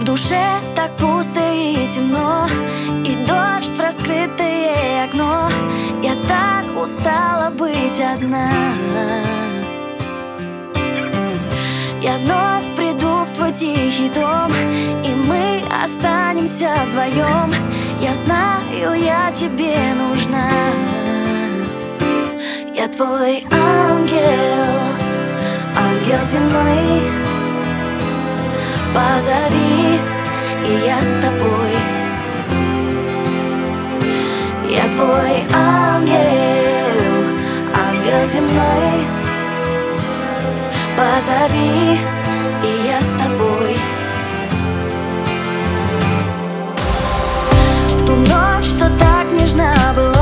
душе так пусто и темно, и дождь в раскрытое окно. Я так устала быть одна. Я вновь приду в твой тихий дом, и мы останемся вдвоем. Я знаю, я тебе нужна. Я твой ангел, ангел земной. Позови, и я с тобой. Я твой ангел, ангел земной. Позови, и я с тобой. В ту ночь, что так нежна была,